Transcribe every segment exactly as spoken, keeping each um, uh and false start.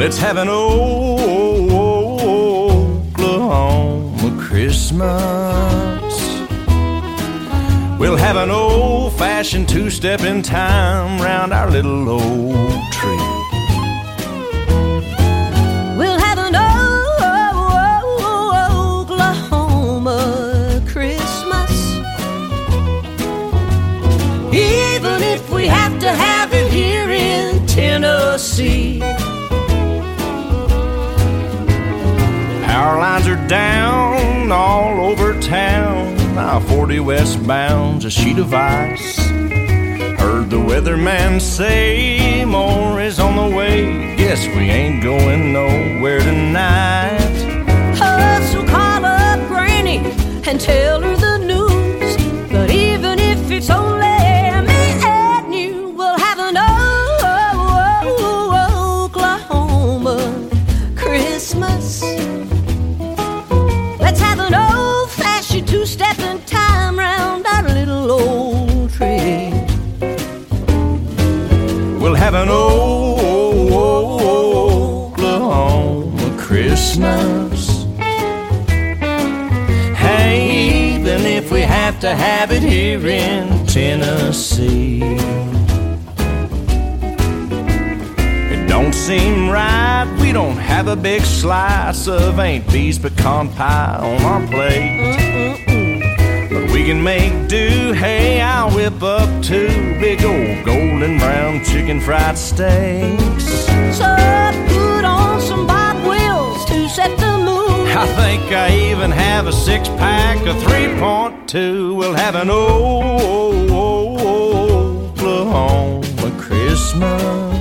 Let's have an Oklahoma Christmas. We'll have an old-fashioned two-step in time round our little old tree. We'll have an Oklahoma Christmas, even if we have to have it here in Tennessee. Power lines are down all over town. I forty westbound's a sheet of ice. Heard the weatherman say more is on the way. Guess we ain't going nowhere tonight. Oh, so call up Granny and tell her the news. But even if it's only me and you, we'll have an Oklahoma Christmas. Let's have an old-fashioned two-step in time round our little old tree. We'll have an Oklahoma Christmas. Hey, even if we have to have it here in Tennessee. It don't seem right, we don't have a big slice of Aunt Bee's pecan pie on our plate. Mm-mm-mm. But we can make do. Hey, I'll whip up two big old golden brown chicken fried steaks. So put on some Bob Wills to set the mood. I think I even have a six-pack of three point two. We'll have an Oklahoma Christmas.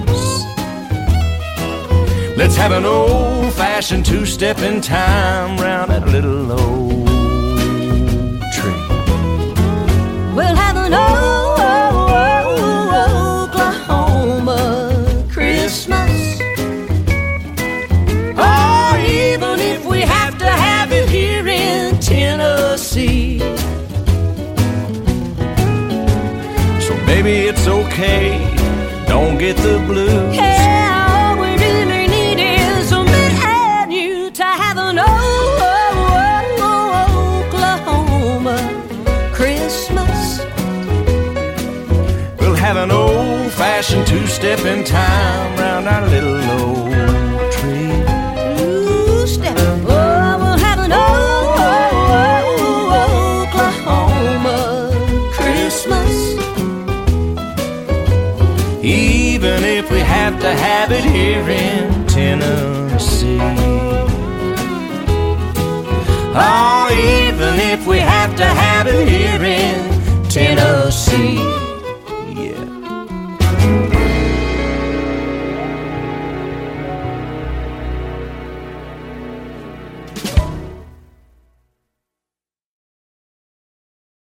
Let's have an old-fashioned two-step in time round that little old tree. We'll have an Oklahoma Christmas. Or even if we have to have it here in Tennessee. So baby, it's okay, don't get the blues. Yeah. Have an old-fashioned two-step in time round our little old tree. Two-step. Oh, we'll have an Oklahoma Christmas. Even if we have to have it here in Tennessee. Oh, even if we have to have it here in